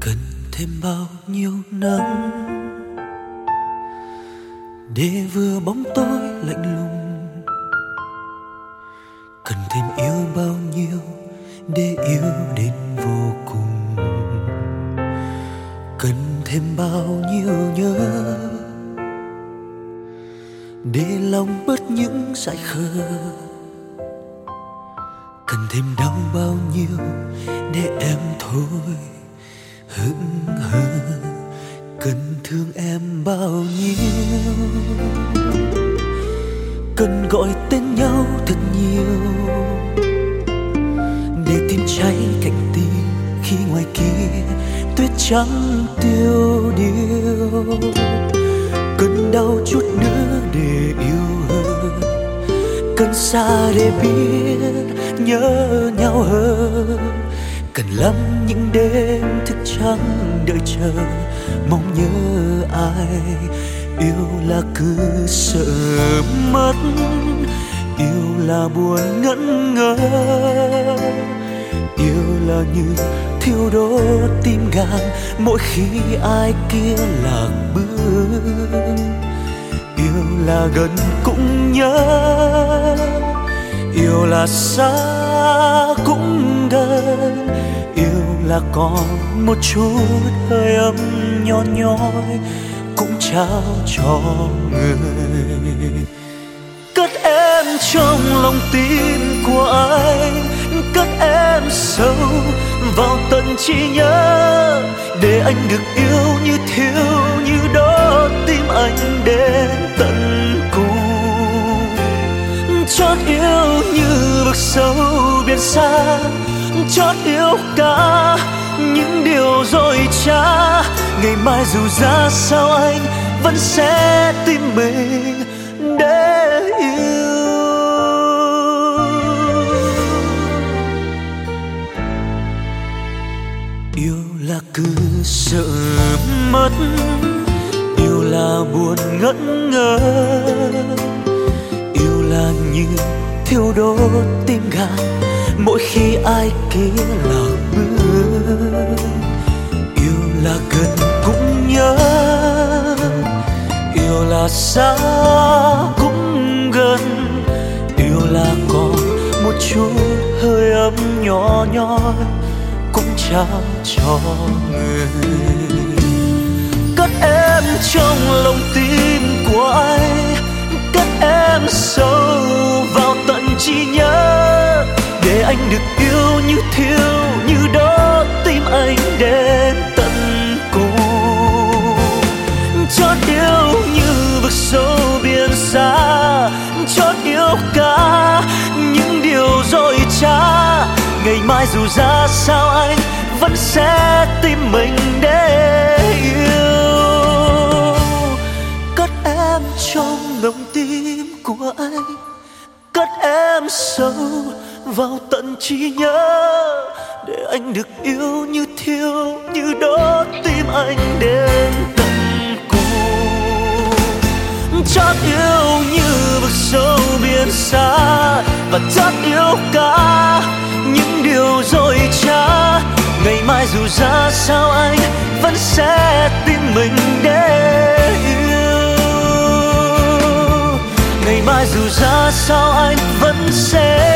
Cần thêm bao nhiêu nắng để vừa bóng tối lạnh lùng, cần thêm yêu bao nhiêu để yêu đến vô cùng, cần thêm bao nhiêu nhớ để lòng bớt những dại khờ, cần thêm đau bao nhiêu để em thôi hững hờ, cần thương em bao nhiêu, cần gọi tên nhau thật nhiều để tim cháy cạnh tim khi ngoài kia tuyết trắng tiêu điều, cần đau chút nữa để yêu hơn, cần xa để biết nhớ nhau hơn, cần lắm những đêm thức trắng đợi chờ mong nhớ ai. Yêu là cứ sợ mất, yêu là buồn ngẩn ngơ, yêu là như thiêu đốt tim gan mỗi khi ai kia lạc bước, yêu là gần cũng nhớ, yêu là xa cũng gần, yêu là còn một chút hơi ấm nhỏ nhói cũng trao cho người. Cất em trong lòng tim của anh, cất em sâu vào tận trí nhớ, để anh được yêu như thiếu như đó tim anh đến tận cùng. Chót yêu như vực sâu biển xa, chót yêu cả những điều dối trá, ngày mai dù ra sao anh vẫn sẽ tìm mình để yêu. Yêu là cứ sợ mất, yêu là buồn ngẩn ngơ, yêu là như thiêu đốt tim gan mỗi khi ai kia lạc bước, yêu là gần cũng nhớ, yêu là xa cũng gần, yêu là còn một chút hơi ấm nhỏ nhói cũng trao cho người. Cất em trong lòng tim của anh, cất em sâu vào tận trí nhớ, để anh được yêu như thiếu như đó tim anh đến tận cùng. Chót yêu như vực sâu biển xa, chót yêu cả những điều dối trá, ngày mai dù ra sao anh vẫn sẽ tìm mình để yêu. Cất em trong lòng tim của anh, cất em sâu vào tận trí nhớ, để anh được yêu như thiếu như đó tim anh đến tận cùng. Chót yêu như vực sâu biển xa, và chót yêu cả những điều dối trá, ngày mai dù ra sao anh vẫn sẽ tìm mình để yêu. Ngày mai dù ra sao anh vẫn sẽ